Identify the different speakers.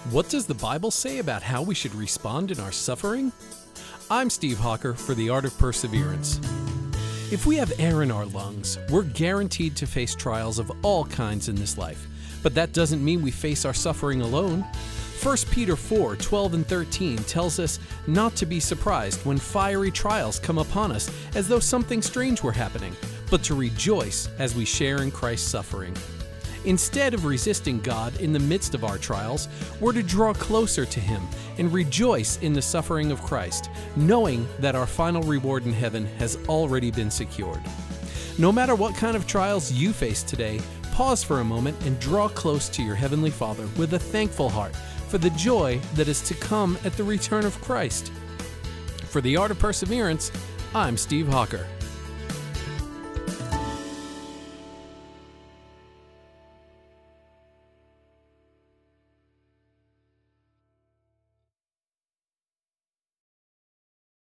Speaker 1: What does the Bible say about how we should respond in our suffering? I'm Steve Hawker for The Art of Perseverance. If we have air in our lungs, we're guaranteed to face trials of all kinds in this life. But that doesn't mean we face our suffering alone. 1 Peter 4:12 and 13 tells us not to be surprised when fiery trials come upon us as though something strange were happening, but to rejoice as we share in Christ's suffering. Instead of resisting God in the midst of our trials, we're to draw closer to Him and rejoice in the suffering of Christ, knowing that our final reward in heaven has already been secured. No matter what kind of trials you face today, pause for a moment and draw close to your Heavenly Father with a thankful heart for the joy that is to come at the return of Christ. For The Art of Perseverance, I'm Steve Hawker.